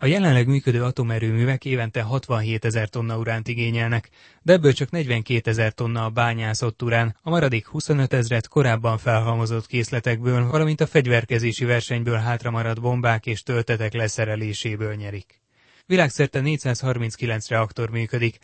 A jelenleg működő atomerőművek évente 67 000 tonna uránt igényelnek, de ebből csak 42 000 tonna a bányászott urán, a maradék 25 000-et korábban felhalmozott készletekből, valamint a fegyverkezési versenyből hátramaradt bombák és töltetek leszereléséből nyerik. Világszerte 439 reaktor működik,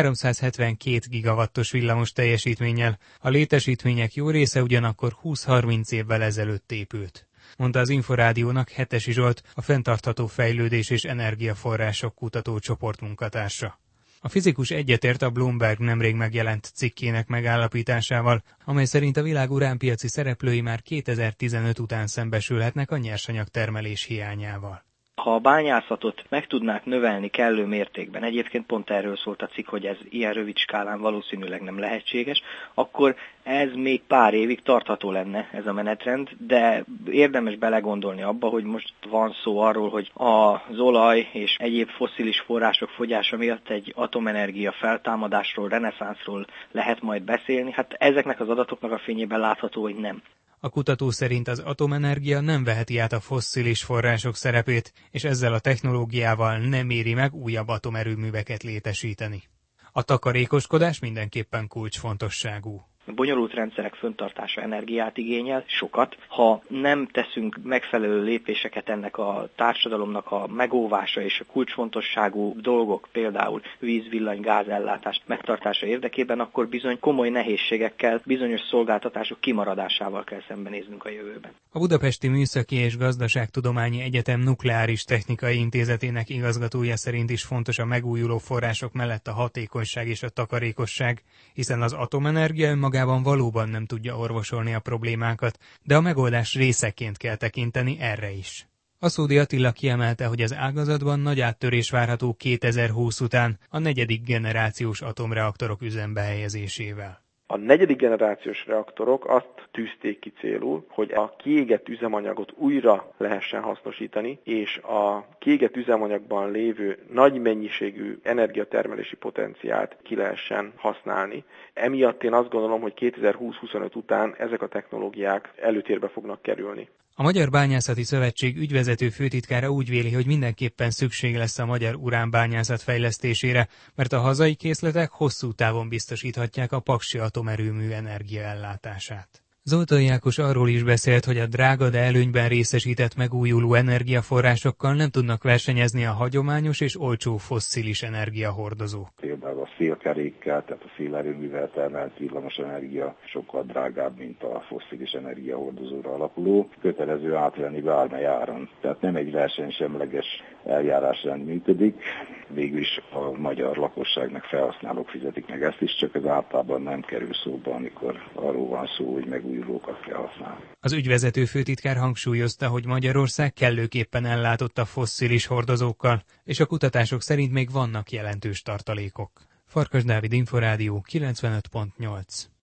372 gigawattos villamos teljesítménnyel, a létesítmények jó része ugyanakkor 20-30 évvel ezelőtt épült, mondta az Inforádiónak Hetesi Zsolt, a fenntartható fejlődés és energiaforrások kutatócsoport munkatársa. A fizikus egyetért a Bloomberg nemrég megjelent cikkének megállapításával, amely szerint a világ uránpiaci szereplői már 2015 után szembesülhetnek a nyersanyagtermelés hiányával. Ha a bányászatot meg tudnák növelni kellő mértékben, egyébként pont erről szólt a cikk, hogy ez ilyen rövid skálán valószínűleg nem lehetséges, akkor ez még pár évig tartható lenne ez a menetrend, de érdemes belegondolni abba, hogy most van szó arról, hogy az olaj és egyéb fosszilis források fogyása miatt egy atomenergia feltámadásról, reneszánszról lehet majd beszélni. Hát ezeknek az adatoknak a fényében látható, hogy nem. A kutató szerint az atomenergia nem veheti át a fosszilis források szerepét, és ezzel a technológiával nem éri meg újabb atomerőműveket létesíteni. A takarékoskodás mindenképpen kulcsfontosságú. A bonyolult rendszerek fenntartása energiát igényel, sokat. Ha nem teszünk megfelelő lépéseket ennek a társadalomnak a megóvása és a kulcsfontosságú dolgok, például víz, villany, gázellátás megtartása érdekében, akkor bizony komoly nehézségekkel, bizonyos szolgáltatások kimaradásával kell szembenéznünk a jövőben. A Budapesti Műszaki és Gazdaságtudományi Egyetem Nukleáris Technikai Intézetének igazgatója szerint is fontos a megújuló források mellett a hatékonyság és a takarékosság, hiszen az atomenergia önmagában valóban nem tudja orvosolni a problémákat, de a megoldás részeként kell tekinteni erre is. Aszódi Attila kiemelte, hogy az ágazatban nagy áttörés várható 2020 után a 4. generációs atomreaktorok üzembe helyezésével. A 4. generációs reaktorok azt tűzték ki célul, hogy a kiégett üzemanyagot újra lehessen hasznosítani, és a kiégett üzemanyagban lévő nagy mennyiségű energiatermelési potenciált ki lehessen használni. Emiatt én azt gondolom, hogy 2020-25 után ezek a technológiák előtérbe fognak kerülni. A Magyar Bányászati Szövetség ügyvezető főtitkára úgy véli, hogy mindenképpen szükség lesz a magyar uránbányászat fejlesztésére, mert a hazai készletek hosszú távon biztosíthatják a paksi atomerőmű energiaellátását. Zoltai Ákos arról is beszélt, hogy a drága, de előnyben részesített megújuló energiaforrásokkal nem tudnak versenyezni a hagyományos és olcsó fosszilis energiahordozók. Például a szélkerékkel, tehát a szélerőművel termelt villamosenergia sokkal drágább, mint a fosszilis energiahordozóra alapuló, kötelező átvenni bármely áron. Tehát nem egy versenysemleges eljárásrend működik, végül is a magyar lakosságnak, felhasználók fizetik meg ezt is, csak ez általában nem kerül szóba, amikor arról van szó, hogy megújulókat kell használni. Az ügyvezető főtitkár hangsúlyozta, hogy Magyarország kellőképpen ellátott a fosszilis hordozókkal, és a kutatások szerint még vannak jelentős tartalékok. Farkas Dávid, Inforádió 95.8.